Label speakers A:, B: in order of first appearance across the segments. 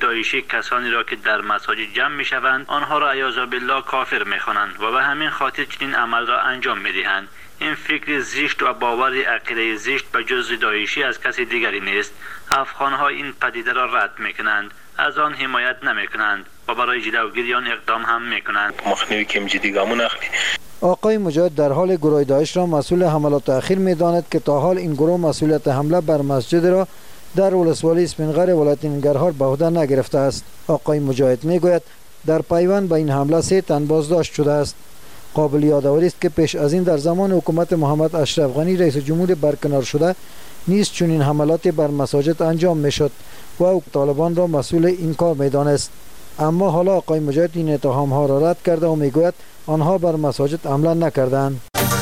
A: داعشی کسانی را که در مساجد جمع میشوند آنها را عیاذ بالله کافر میخوانند و به همین خاطر چنین عمل را انجام میدهند. این فکر زشت و باور عقیده زشت به جز داعشی از کسی دیگری نیست. افغانها این پدیده را رد میکنند، از آن حمایت نمیکنند و برای جلوگیری آن اقدام هم میکنند.
B: مخنیوی که جدی گامون اخلی.
C: آقای مجاهد در حال گروه داعش را مسئول حملات اخیر می‌داند که تا حال این گروه مسئولیت حمله بر مسجد را در ولسوالی اسفندقر ولایت ننگرهار به عهده نگرفته است. آقای مجاهد میگوید در پیوند به این حمله 3 تن بازداشت شده است. قابل یادآوری است که پیش از این در زمان حکومت محمد اشرف غنی رئیس جمهور برکنار شده نیز چنین حملات بر مساجد انجام میشد و او طالبان را مسئول این کار میدانست. اما حالا آقای مجاهد این اتهام ها را رد کرده و میگوید آنها بر مساجد حمله نکردند.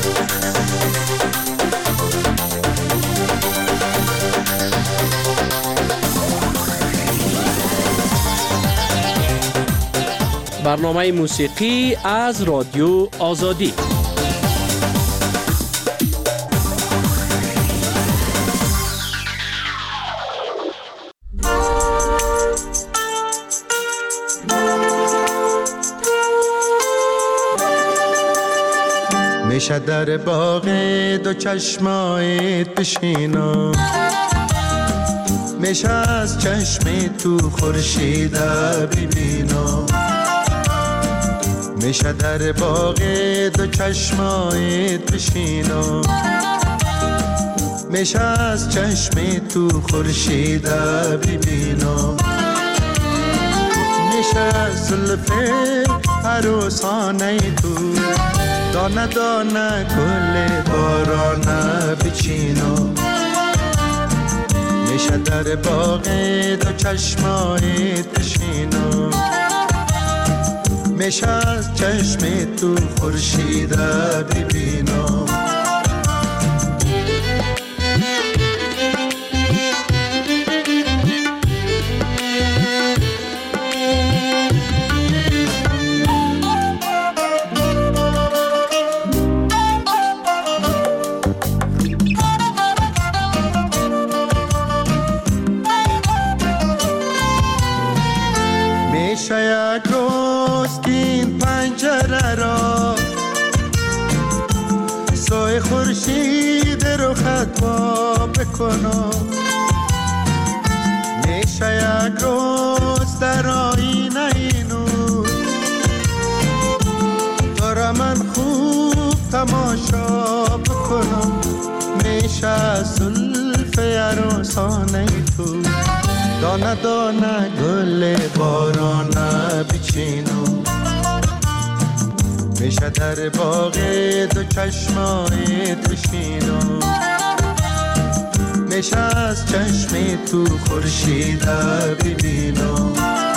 D: برنامه موسیقی از رادیو آزادی.
E: میشه در باغ دو چشمایت بشینم، میشه از چشم تو خورشید ببینم، میشه در باغ دو چشمایت بشینم، میشه از چشم تو خورشید ببینم، میشه زلف عروسانه تو دانه دانه گل بارانه بچینم، میشه در باغ دو چشمایت بشینم، میشه از چشم تو خورشید ببینم. میشه یک روز که این پنجره را سایه خورشید رو خطبا بکنم، میشه یک روز در آینه نور تو را من خوب تماشا بکنم، میشه زلف عروسانه تو دانه دانه گل بارانه بچینم، میشه در باغ دو چشمایت بشینم، میشه از چشم تو خورشید ببینم.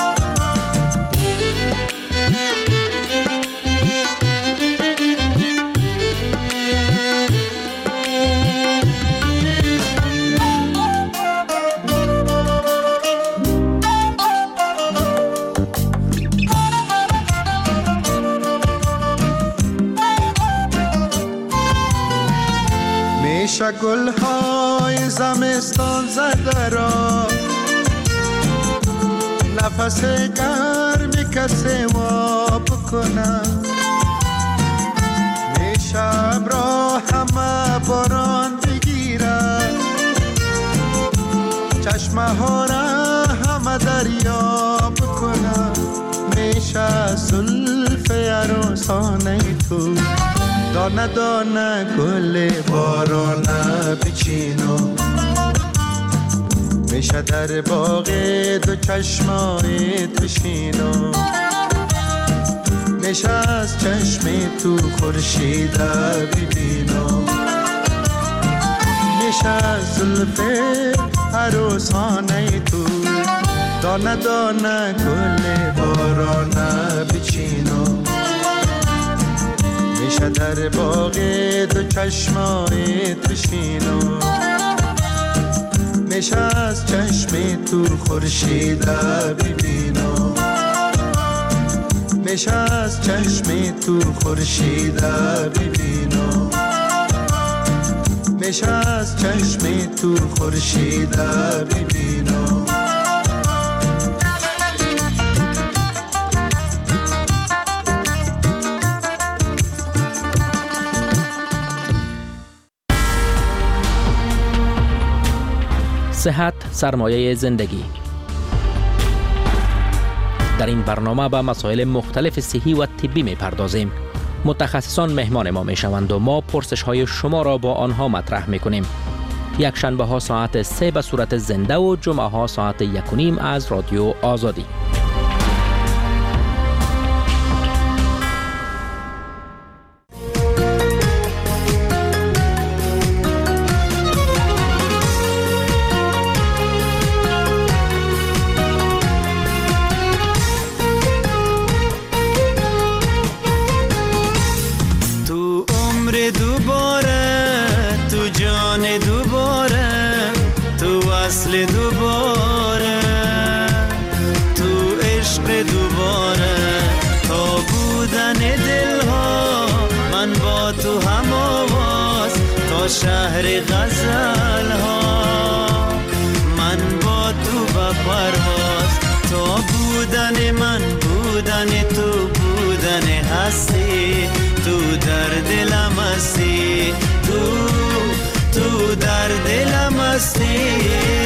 E: میشه گلهای زمستان زده را نفس گرمی کسی وا بکنم، میشه ابرا همه باران بگیره چشمه ها را همه دریا بکنم، میشه زلف عروسانه تو دانه دانه گل بارانه بچینم، میشه در باغ دو چشمایت بشینم، میشه از چشم تو خورشید ببینم، میشه زلف عروسانه تو دانه دانه گل بارانه بچینم، میشه در باغ دو چشمایت بشینم، میشه از چشم تو خورشید ببینم، میشه از چشم تو خورشید ببینم، میشه از چشم تو خورشید ببینم.
D: صحت سرمایه زندگی. در این برنامه به مسائل مختلف صحی و طبی می پردازیم. متخصصان مهمان ما می شوند و ما پرسش های شما را با آنها مطرح می کنیم. یک شنبه ها ساعت 3 به صورت زنده و جمعه ها ساعت 1:30 از رادیو آزادی.
E: شهر غزل ها من با تو با پرواز، تو بودن من بودن تو بودن هستی، تو در دلم هستی، تو در دلم هستی.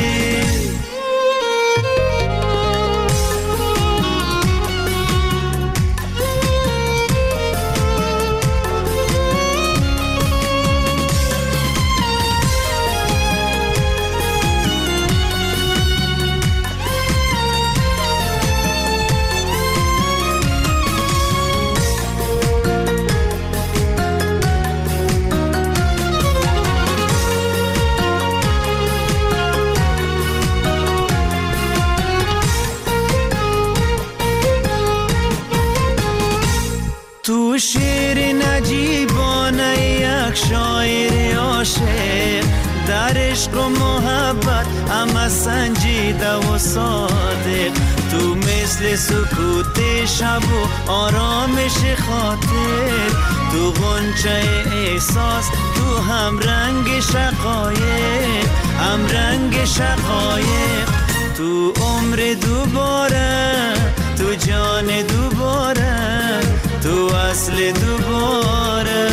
E: تو شعر نجیبانه یک شاعر عاشق، در عشق و محبت همه سنجیده و صادق، تو مثل سکوت شب و آرامش خاطر، تو غنچه احساس، تو هم رنگ شقایق، هم رنگ شقایق، تو عمر دوباره، تو جان دوباره، تو اصل دوباره،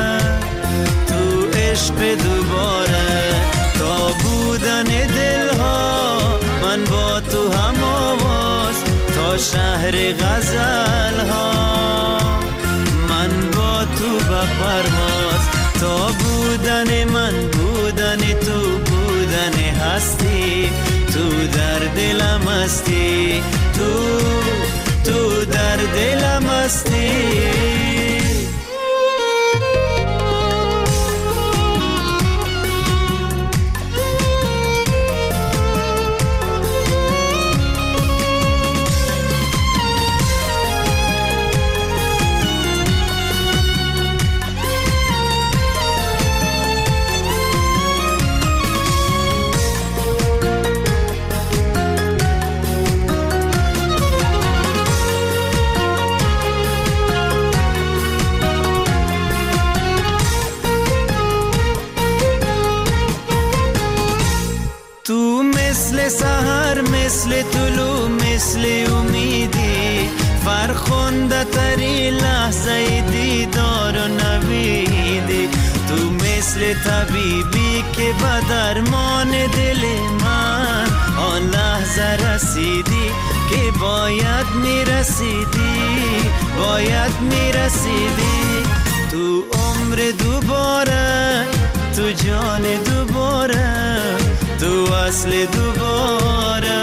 E: تو عشق دوباره، تا بودن دلها من با تو هم آواز، تا شهر غزل ها من با تو به پرواز، تا بودن من بودن تو بودن هستی، تو در دلم هستی، تو در دلم هستی. سحر مثل طلوع مثل امیدی، فرخنده تری لحظه دیدار و نویدی، تو مثل طبیبی که به درمان دل من آن لحظه رسیدی که باید میرسیدی، باید میرسیدی، تو عمر دوباره، تو جان دوباره، تو اصل دوباره،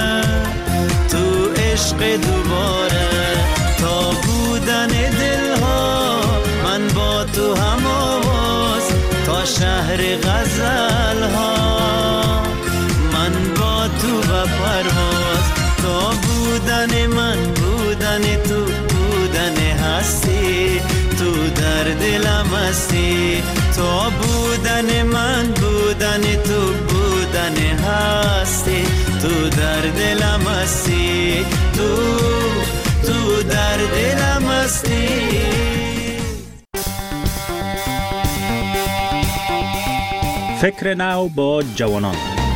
E: تو عشق دوباره، تا بودن دلها من با تو هم آواز، تا شهر غزل ها من با تو به پرواز، تا بودن من بودن تو بودن هستی، تو در دلم هستی، تا بودن من بودن تو بودن هستی، تو در دلم هستی، تو در دلم هستی.
F: فکر نو با جوانان.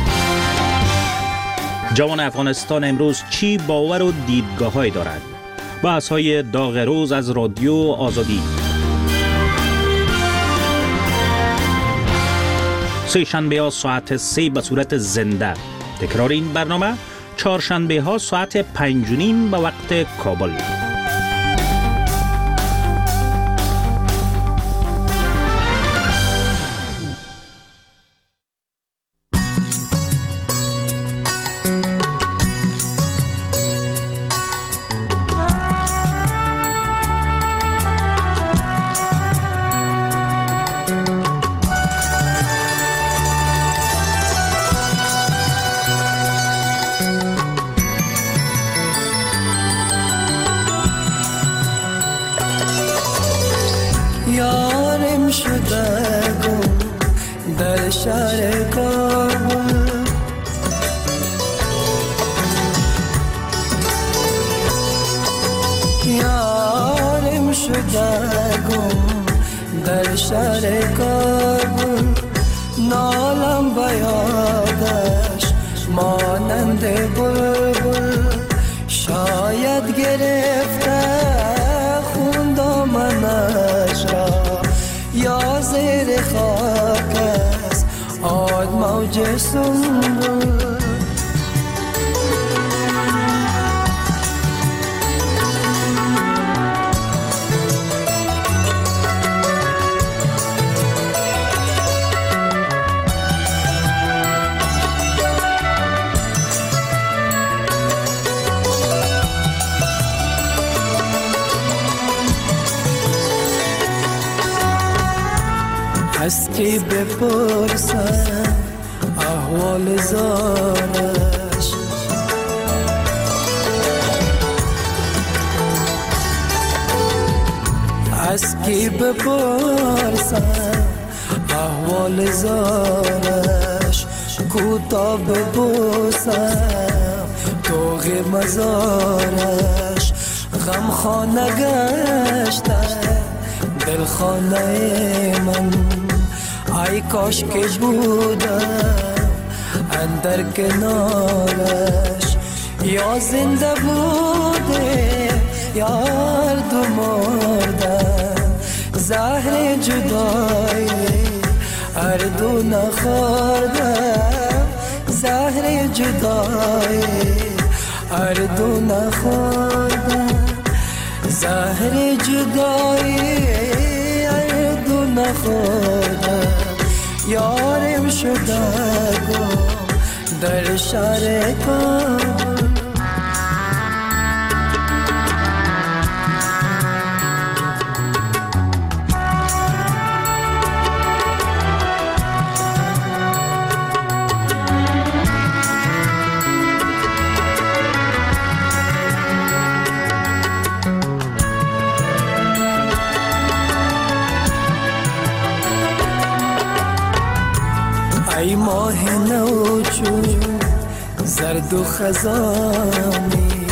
F: جوان افغانستان امروز چی باور و دیدگاه‌هایی دارد؟ بحث‌های داغ روز از رادیو آزادی. سه شنبه ها ساعت 3 به صورت زنده. تکرار این برنامه چهارشنبه ها ساعت 5:30 به وقت کابل.
E: یارم شده گم در شهر کابل، یارم شده گم در شهر کابل، نالم به یادش مانند بلبل، شاید گرفته خون دامنش را یا زیر خاک است آد موج سنبل. از کی بپرسم احوال زارش، از کی بپرسم احوال زارش، کوتا ببوسم توغ مزارش، غم خانه گشته دل خانه من، ای کاش که بودم اندر کنارش، یا زنده بوده یا هر دو مردم، زهر جدایی هر دو نخوردم، زهر جدایی هر دو نخوردم، زهر جدایی هر دو نخوردم، یارم شده گم در شهر کابل. ای ماه نو چون زرد و خزانی،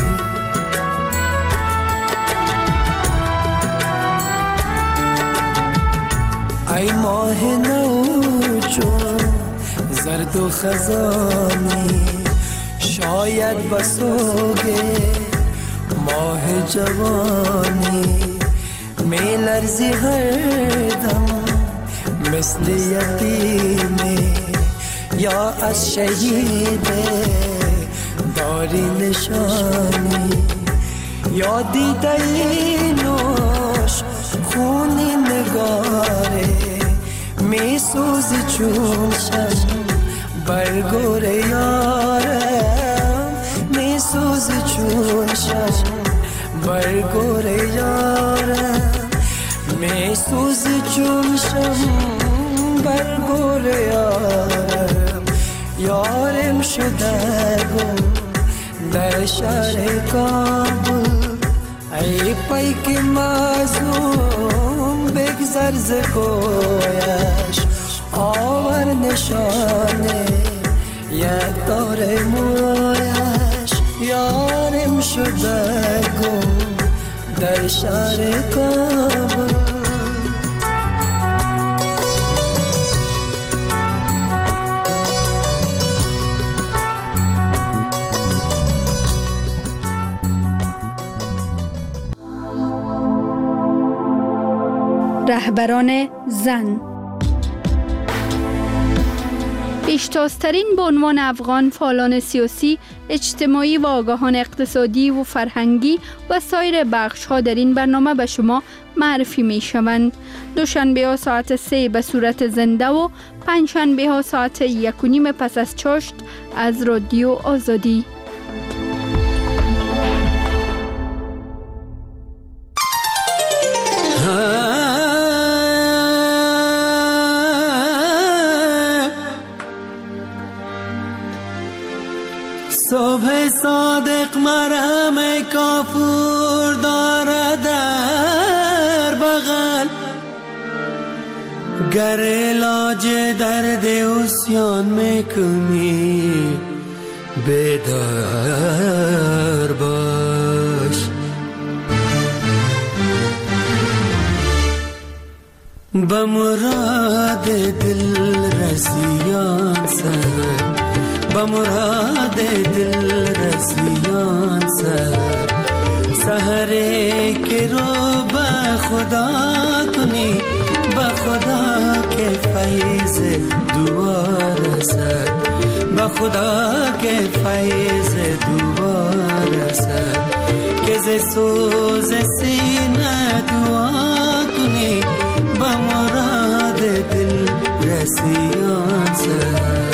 E: ای ماه نو چون زرد و خزانی، شاید بسوگه ماه جوانی، می لرزی هر دم مثل یتیمی، یا از شهید داری نشانی، یا دیده اینوش خونی نگاره، می سوزی چون شم برگور یارم، می سوزی چون شم برگور یارم، می سوزی چون شم برگور یارم، یارم شده گم در شهر کابل، ای پیک مظلوم بگذر ز کویش، آور نشانه یک دار مویش، یارم شده گم در شهر کابل.
G: رهبران زن پیشتازترین به عنوان افغان فعالان سیاسی، اجتماعی و آگاهان اقتصادی و فرهنگی و سایر بخش‌ها در این برنامه به شما معرفی می شوند. دوشنبه ها ساعت 3 به صورت زنده و پنجشنبه ها ساعت 1:30 پس از چاشت از رادیو آزادی.
E: صبح صادق مرهم کافور داره در بغل، گر علاج درد عصیان میکنی بیدار باش. به مراد دل رسیان سر، به مراد دل رسیان سحره که رو به خدا کنی، به خدا که فیض دعا رسد، به خدا که فیض دعا رسد، که ز سوز سینه دعا کنی، به مراد دل رسیان سر.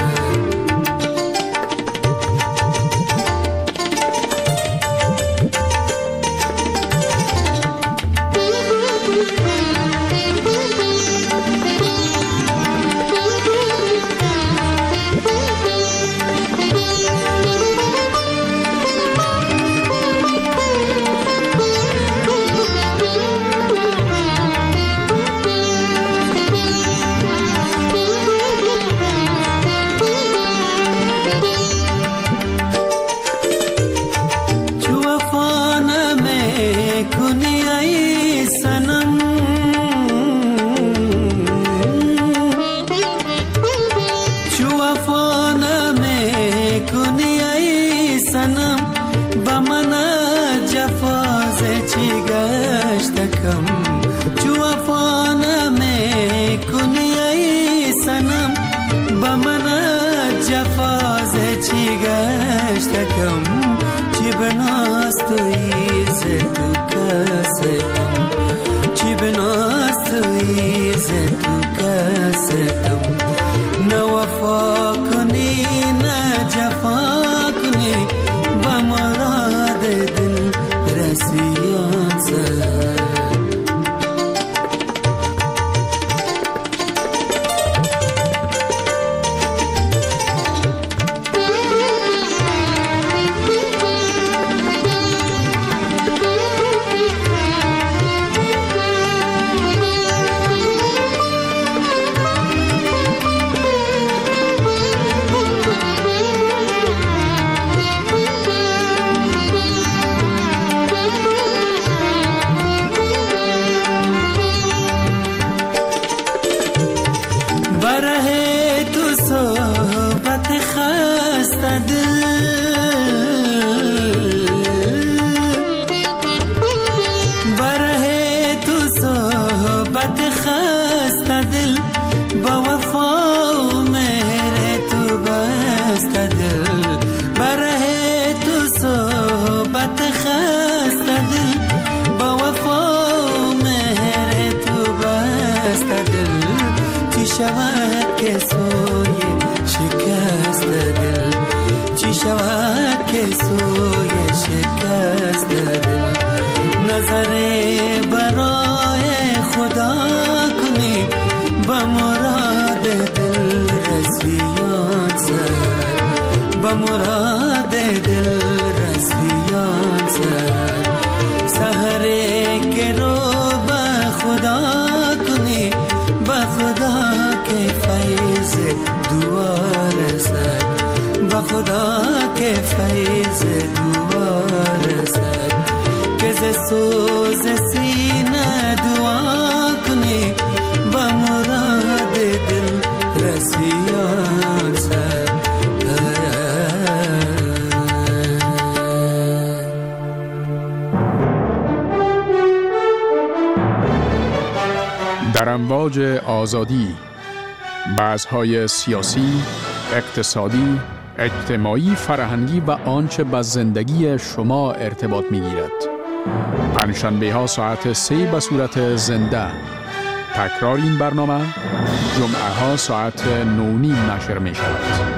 H: در امواج آزادی، بحث‌های سیاسی، اقتصادی، اجتماعی، فرهنگی و آنچه به زندگی شما ارتباط می‌گیرد. پنجشنبه ها ساعت 3 به صورت زنده. تکرار این برنامه جمعه ها ساعت 9:30 نشر می شود.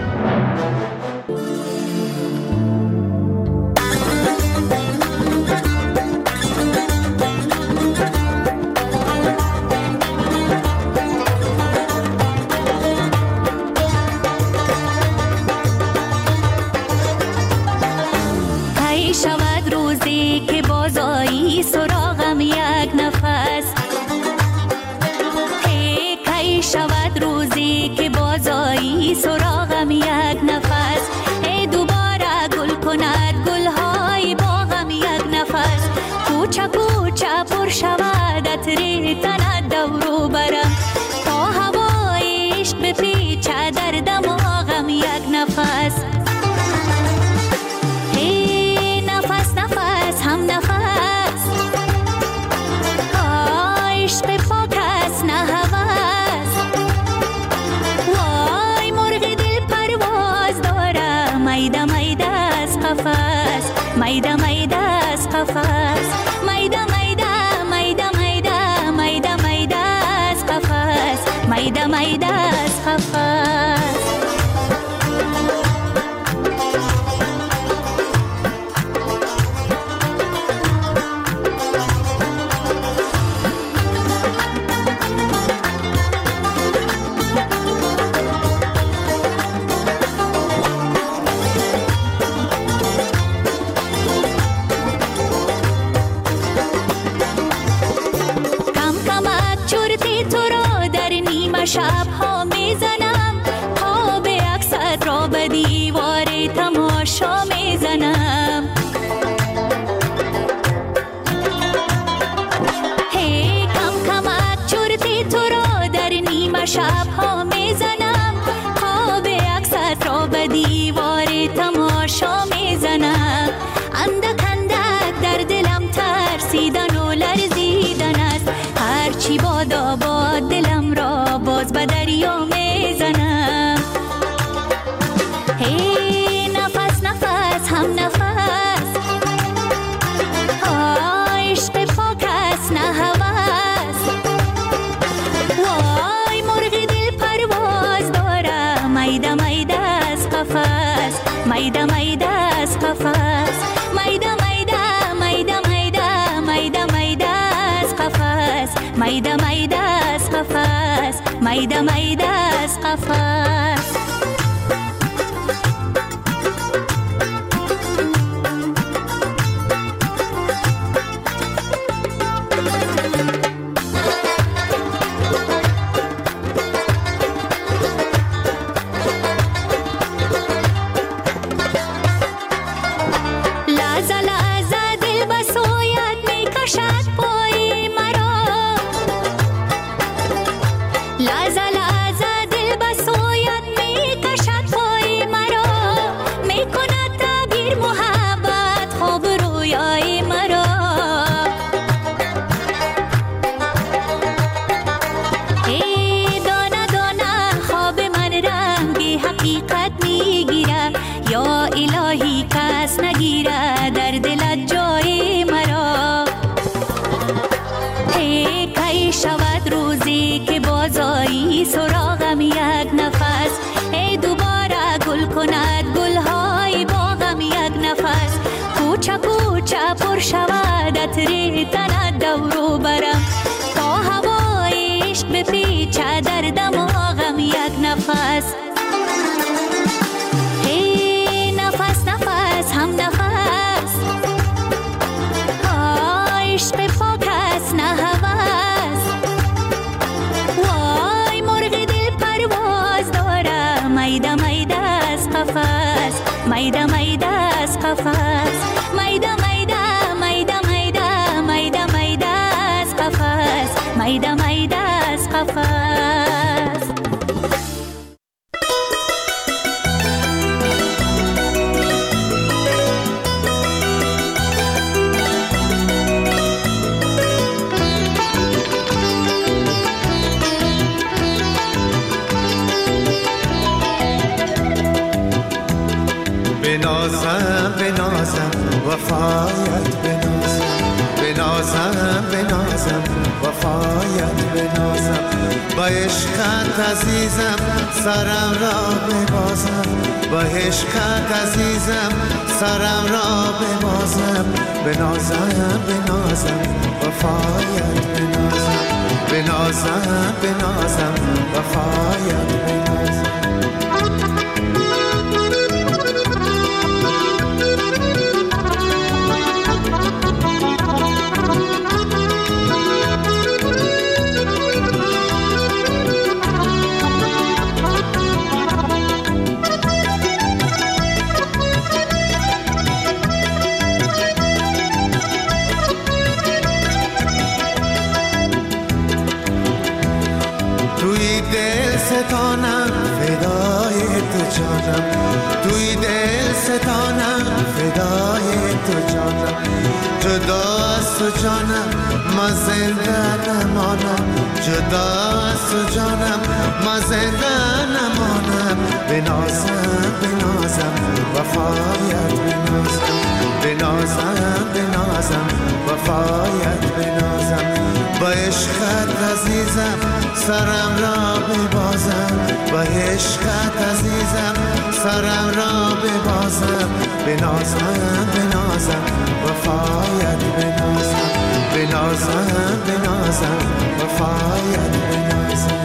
I: شود روزی که بازایی سراغم یک نفس، کی شود روزی که بازایی سراغم یک نفس، دوباره گل کند گلهای باغم یک نفس، کوچه کوچه پر شود عطر تنت دورو برم، تا هوای عشق بپیچه در دماغم یک نفس. هم نفس عشق پاک است نه هوس، وای مرغ دل پرواز داره، میده میده از قفس، میده میده از قفس، میده میده میده میده میده میده از قفس، میده میده از قفس. شب ها میزنم، پا به عکست را به دیوار تماشا میزنم، هی کم کمک چرتی تو را در نیمه شب ها میزنم، پا به عکست را به دیوار تماشا میزنم، اندک اندک در دلم ترسیدن و لرزیدن است، هرچی بادا باد دلم را باز به دریا میزنم، هی نفس نفس هم نفس عشق پاک است نه هوس، وای مرغ دل پرواز داره، میده میده از قفس، میده میده از قفس، میده میده میده میده میده میده از قفس، میده میده از قفس، میده میده از قفس. سراغم یک نفس، دوباره گل کند گلهای باغم یک نفس، کوچه کوچه پر شود عطر تنت دورو برم، تا هوای عشق بپیچه در دماغم یک نفس، هی نفس نفس هم نفس عشق پاک است نه هوس، وای مرغ دل پرواز داره، میده میده از قفس، میده میده از قفس، میده میده میده میده میده میده از قفس، میده میده از قفس.
E: وفایت بنازم بنازم وفایت بنازم با عشقت عزیزم سرم را ببازم با عشقت عزیزم سرم را ببازم بنازم بنازم وفایت بنازم بنازم بنازم وفایت بنازم ستانم فدای تو جانم توی دل ستانم فدای تو جانم جدا از تو جانم ما زنده نمانم جدا از تو جانم ما زنده نمانم بنازم بنازم وفایت بنازم بنازم بنازم وفایت بنازم با عشقت عزیزم سرم را ببازم با عشقت عزیزم سرم را ببازم بنازم بنازم وفایت بنازم بنازم بنازم وفایت بنازم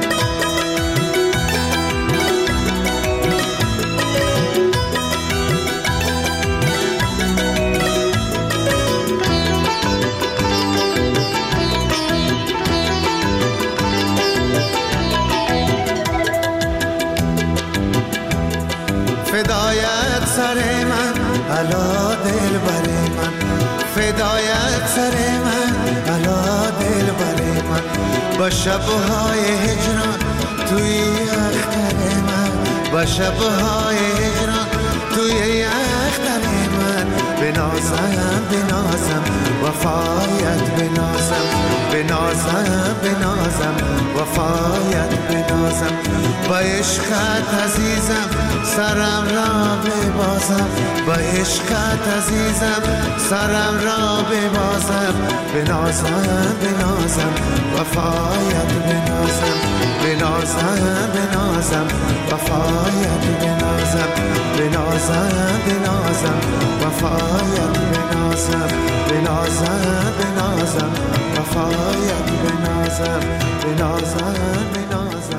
E: فدایت سر من علا دل بر من فدایت سر من علا دل بر من با شبهای هجران توی اختر من با شبهای هجران توی اختر من بنازم بنازم وفایت بنازم بنازم بنازم وفایت بنازم با عشقت عزیزم سرم را ببازم با عشقت عزیزم سرم را ببازم بنازم بنازم وفایت بنازم بنازم بنازم وفایت بنازم بنازم بنازم وفایت بنازم بنازم بنازم وفایت بنازم بنازم بنازم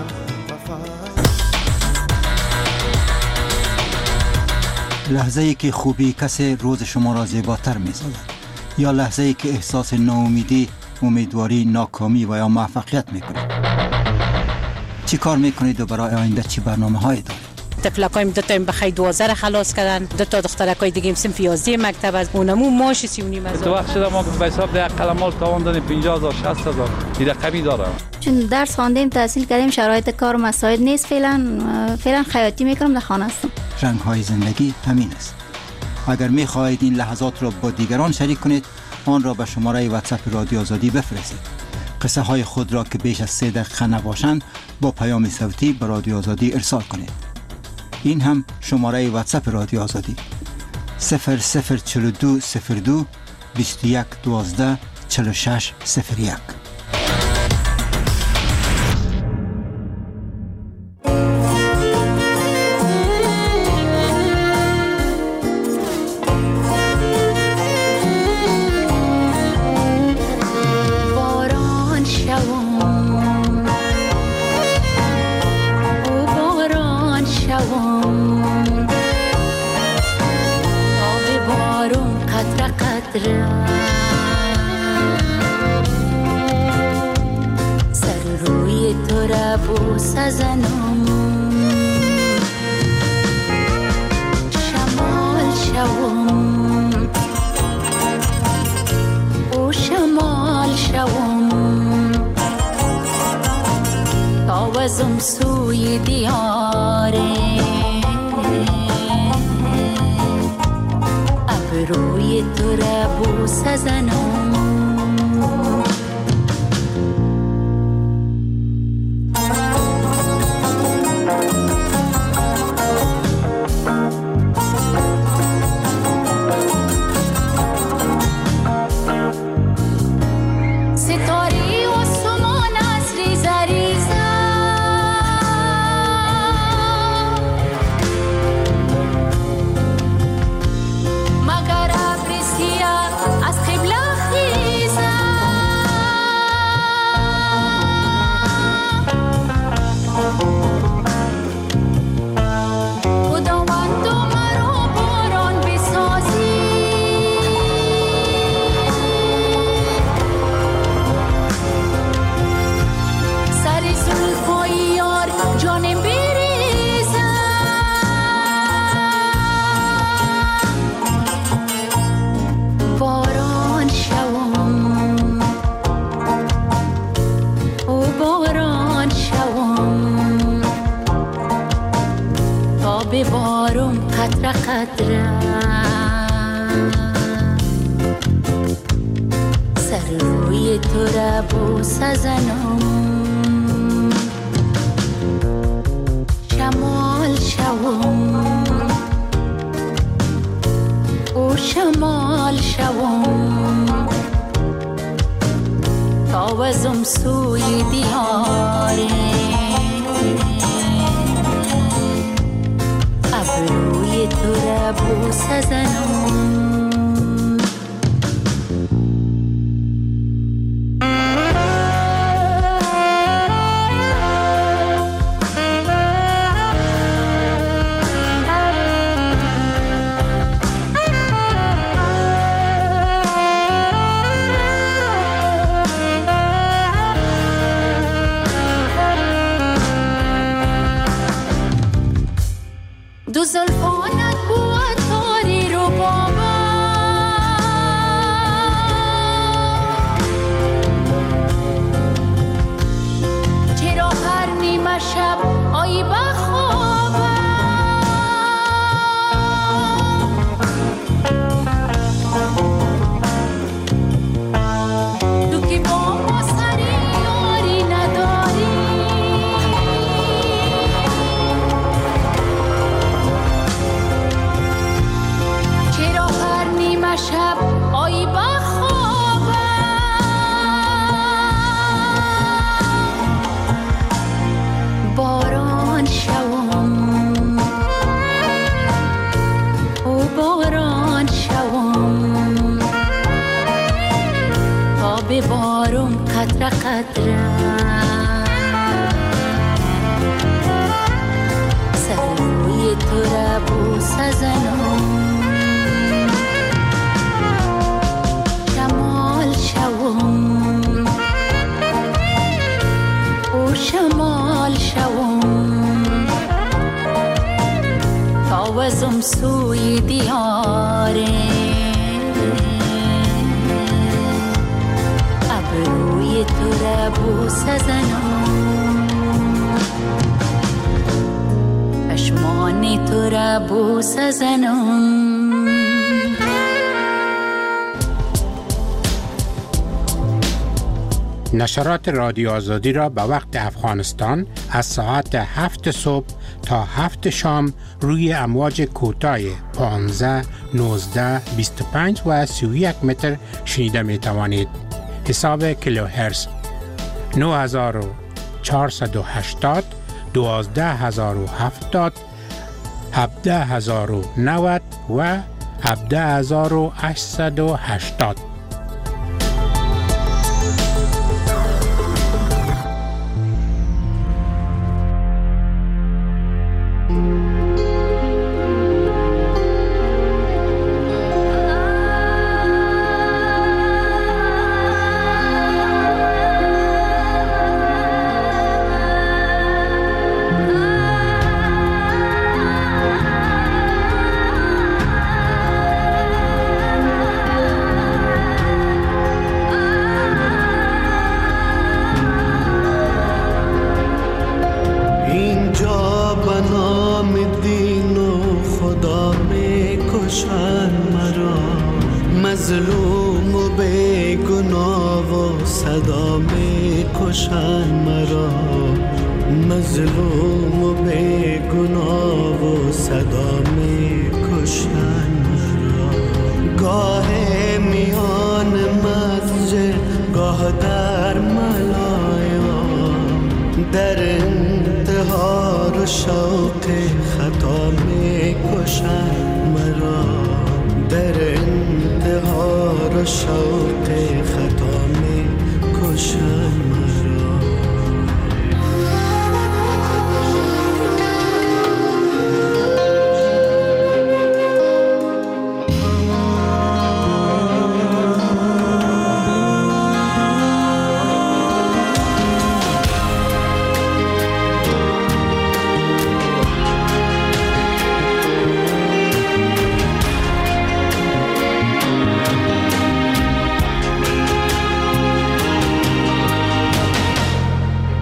J: لحظه ای که خوبی کسی روز شما را زیباتر می سازد یا لحظه ای که احساس ناامیدی، امیدواری، ناکامی و یا موفقیت می کنید. چی کار می کنید و برای آینده چی برنامه هایی دارید؟
K: طفلکایم دو تا بخیر 12 خلاص کردن، دو تا دخترکای دیگه صنف 11 مکتب از اونمو ماش 39,000
L: تو وقت شده ما به حساب ده قلمال تاوان دادیم 50,000 60,000 این رقمی دارم.
M: چون درس خواندیم تحصیل کردیم شرایط کار مساعد نیست فعلا خیاطی میکنم در خانه هستم.
J: رنگ های زندگی همین است. اگر می خواهید این لحظات را با دیگران شریک کنید آن را به شماره واتساپ رادیو آزادی بفرستید. قصه های خود را که بیش از 3 دقیقه نباشند با پیام صوتی به رادیو آزادی ارسال کنید. این هم شماره واتساپ رادیو آزادی 0042 02 21 12 46 01.
I: سر روی تو را بوس زنم شمال شوم او شمال شوم تاوزم سوی دیاره روی تو را بوس زنم قطره قطره سر روی تو را بوسه زنم شمال شوم او شمال شوم تاوزم سوی دیاره ابروی تو را بوسه زنم دو زلفانت بود تاری رو بابا چرا هر نیمه شب آیی بخوابم تو که با ما سری یاری نداری شب آیی بخوابم باران شوم او باران شوم تا ببارم قطره قطره سر روی تو را بوسه زنم او شمال شوم تاوزم سوی دیاره ابروی تو را بوسه زنم چشمان تو را بوسه زنم
N: نشرات رادیو آزادی را به وقت افغانستان از ساعت 7 صبح تا 7 شام روی امواج کوتاه 15, 19, 25 و 31 متر شنیده می توانید. حساب کیلوهرتز 9480, 12070, 17090 و 17880.
E: مظلوم و بیگناه و صدا می کشن مرا مظلوم و بیگناه و صدا می کشن مرا گاه میان مسجد گاه در ملایا در انتحار و شوق خطا می کشن مرا در انتحار و شوق خطا می کشن مرا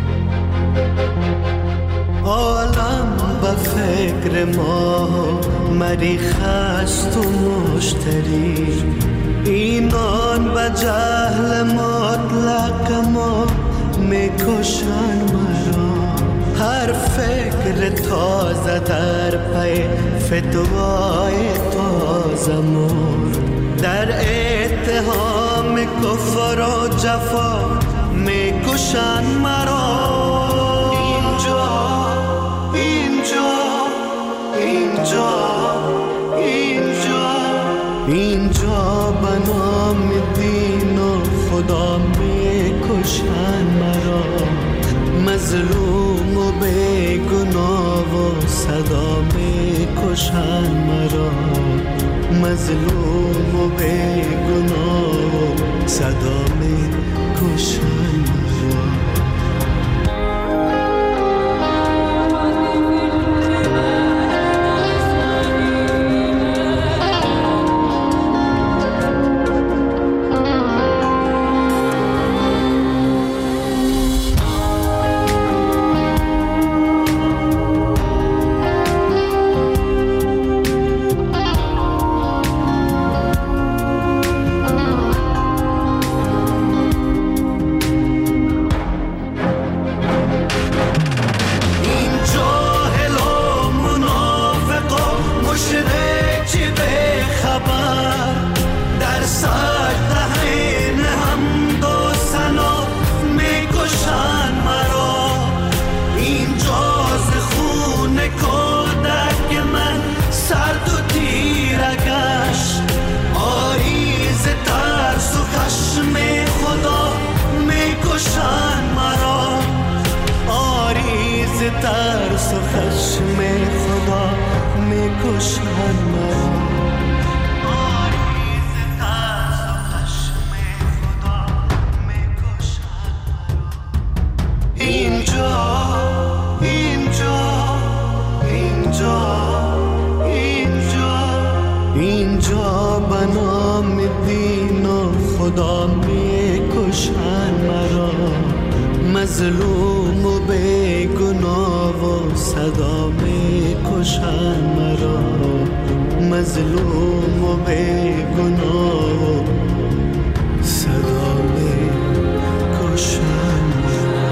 E: فکر ما مری خست و مشتری، اینان به جهل مطلق ما میکشن مرا. هر فکر تازه در پی فتوای تازه مور، در اتهام کفر و جفا میکشن مرا. اینجا اینجا اینجا اینجا اینجا به نام دین و خدا میکشن مرا. مظلوم و بیگناه و صدا میکشن مرا. مظلوم و بیگناه و صدا میکشن مرا. ترس و خشم خدا میکشن مرا. آریز ترس و خشم خدا میکشن مرا. اینجا اینجا اینجا اینجا اینجا به نام دین و خدا میکشن مرا. مظلوم و بیگناه و صدا میکشن مرا. مظلوم و بیگناه و صدا میکشن مرا.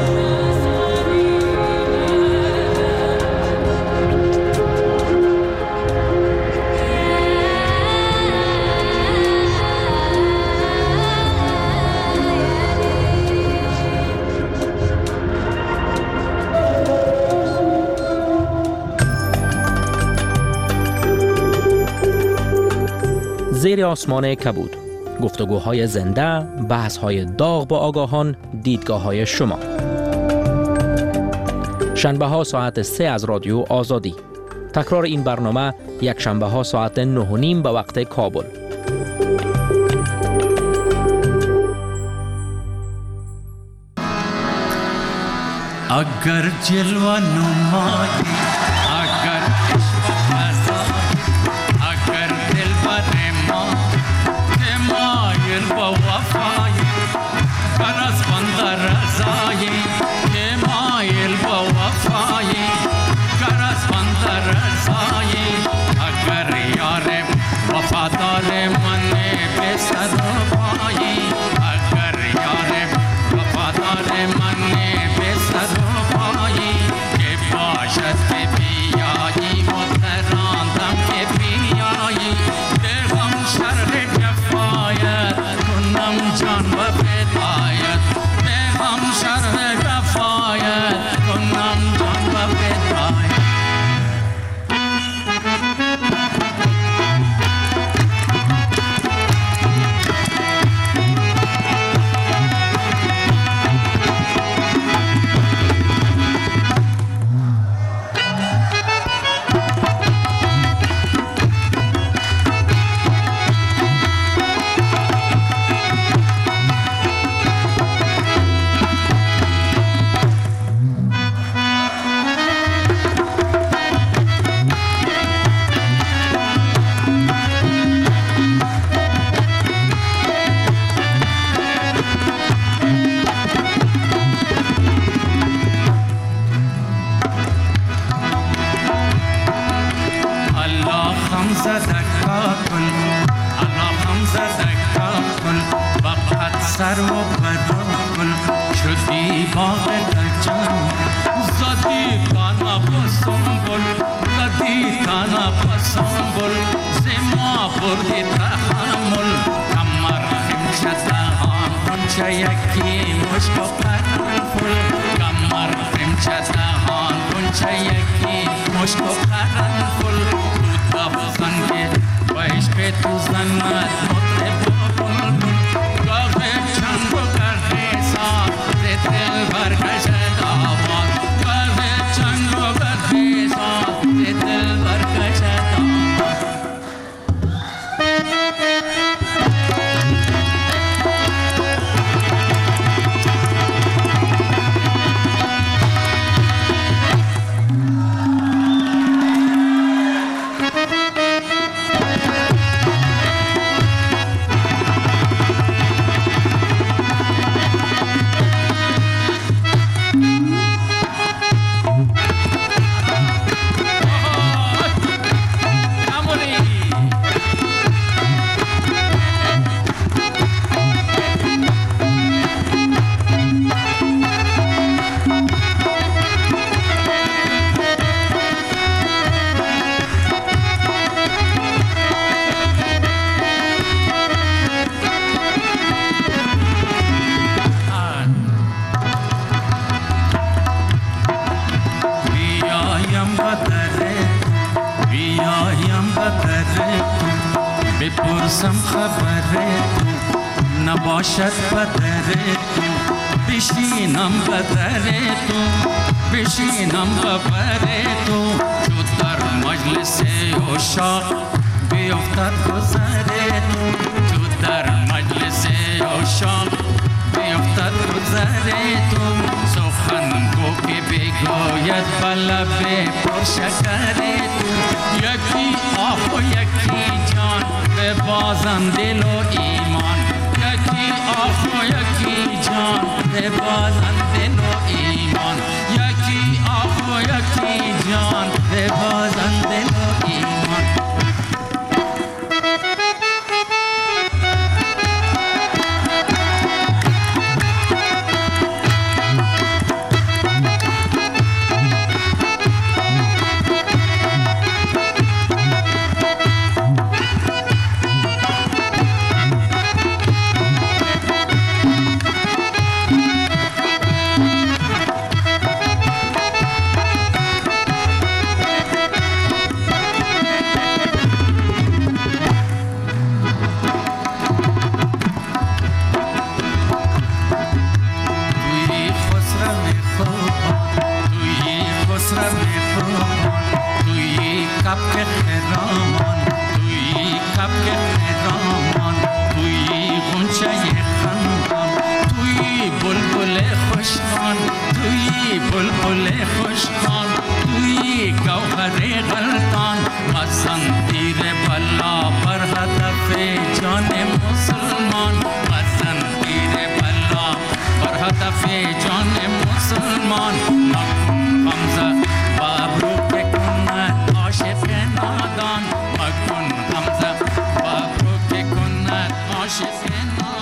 D: زیر آسمان کبود، گفتگوهای زنده، بحث‌های داغ با آگاهان، دیدگاه‌های شما. شنبه‌ها ساعت 3 از رادیو آزادی. تکرار این برنامه یک شنبه‌ها ساعت 9:30 به وقت کابل.
E: اگر جلوه نمایی، اگر عشق فضایی، اگر دل بر ما که مایل با وفایی، برز بند رضایی که مایل با وفایی، برز بند رضایی. اگر یار وفادار من به سر و پایی، اگر یار وفادار من به سر و پایی، که باشد که بیایی متراندم که بیایی، دلم شرح کفایت کنم جان و فدایت، دلم شرح کفایت کنم جان و فدایت. سر و برگل شدی باغ گلچن زدی تانا بسنبل زدی تانا بسنبل زما بردی تحمل کمر خمشت دهان کنچه یکی مشک و قرنفل کمر خمشت دهان کنچه یکی مشک و قرنفل تو دفزن که و عشق تو زند مطرب و بلبل گاه چند و گردیسا ز دل برکشد آواز گاه چند و گردیسا ز دل برکشد آواز بپرسم خبره تو نباشد بدره تو بشینم بدره تو بشینم ببره تو چو در مجلس عشاق بیفتد گذره تو چو در مجلس عشاق بیفتد گذره تو سخن گو که بگوید بلب پرشکره تو یکی آه و یکی جان به بازم دل و ایمان یکی آه و یکی جان به بازم دل و ایمان یکی آه و یکی جان به بازم